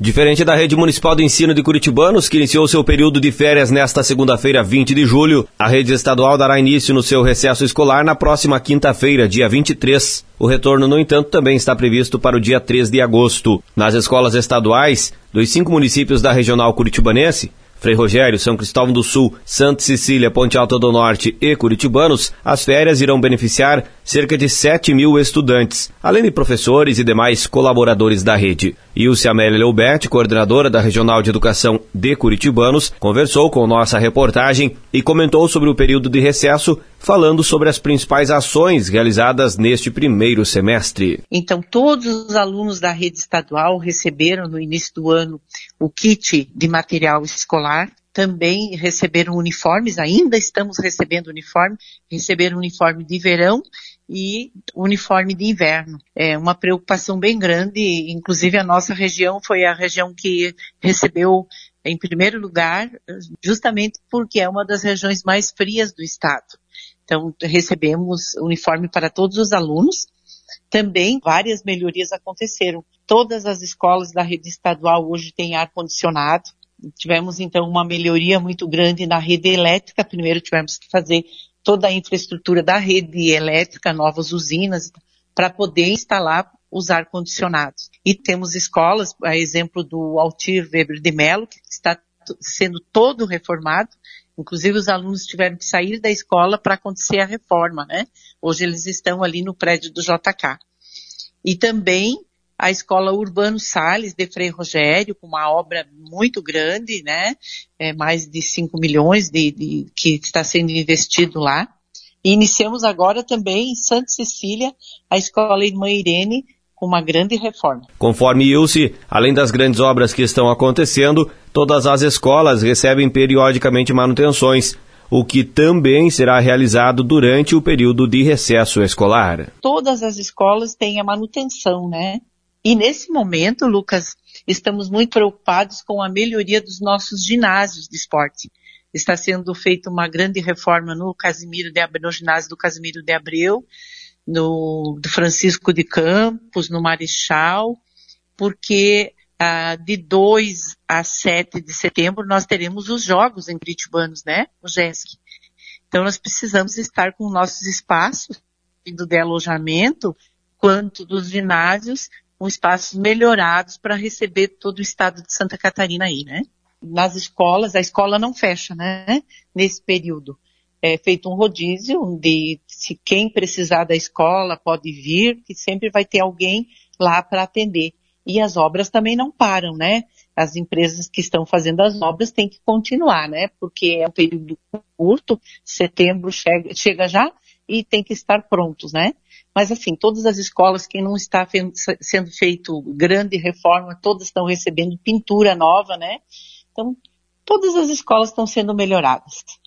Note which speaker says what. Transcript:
Speaker 1: Diferente da Rede Municipal de Ensino de Curitibanos, que iniciou seu período de férias nesta segunda-feira, 20 de julho, a rede estadual dará início no seu recesso escolar na próxima quinta-feira, dia 23. O retorno, no entanto, também está previsto para o dia 3 de agosto. Nas escolas estaduais dos 5 municípios da Regional Curitibanense, Frei Rogério, São Cristóvão do Sul, Santa Cecília, Ponte Alta do Norte e Curitibanos, as férias irão beneficiar cerca de 7 mil estudantes, além de professores e demais colaboradores da rede. Ilse Amélia Leubert, coordenadora da Regional de Educação de Curitibanos, conversou com nossa reportagem e comentou sobre o período de recesso, falando sobre as principais ações realizadas neste primeiro semestre.
Speaker 2: Então, todos os alunos da rede estadual receberam no início do ano o kit de material escolar, também receberam uniformes, ainda estamos recebendo uniforme, receberam uniforme de verão e uniforme de inverno. É uma preocupação bem grande, inclusive a nossa região foi a região que recebeu em primeiro lugar, justamente porque é uma das regiões mais frias do estado. Então, recebemos uniforme para todos os alunos. Também várias melhorias aconteceram. Todas as escolas da rede estadual hoje têm ar-condicionado. Tivemos, então, uma melhoria muito grande na rede elétrica. Primeiro tivemos que fazer toda a infraestrutura da rede elétrica, novas usinas, para poder instalar os ar-condicionados. E temos escolas, a exemplo do Altir Weber de Mello, que está sendo todo reformado. Inclusive os alunos tiveram que sair da escola para acontecer a reforma, né? Hoje eles estão ali no prédio do JK. E também a escola Urbano Salles de Frei Rogério, com uma obra muito grande, né? Mais de 5 milhões que está sendo investido lá. E iniciamos agora também em Santa Cecília, a escola Irmã Irene, com uma grande reforma.
Speaker 1: Conforme Ilse, além das grandes obras que estão acontecendo, todas as escolas recebem periodicamente manutenções, o que também será realizado durante o período de recesso escolar.
Speaker 2: Todas as escolas têm a manutenção, né? E nesse momento, Lucas, estamos muito preocupados com a melhoria dos nossos ginásios de esporte. Está sendo feita uma grande reforma no ginásio do Casimiro de Abreu, do Francisco de Campos, no Marechal, porque de 2 a 7 de setembro nós teremos os jogos em Curitibanos, né? O JESC. Então nós precisamos estar com nossos espaços, tanto de alojamento quanto dos ginásios, com espaços melhorados para receber todo o estado de Santa Catarina aí, né? Nas escolas, a escola não fecha, né? Nesse período. É feito um rodízio, onde se quem precisar da escola pode vir, que sempre vai ter alguém lá para atender. E as obras também não param, né? As empresas que estão fazendo as obras têm que continuar, né? Porque é um período curto, setembro chega já e tem que estar prontos, né? Mas assim, todas as escolas que não está sendo feito grande reforma, todas estão recebendo pintura nova, né? Então, todas as escolas estão sendo melhoradas.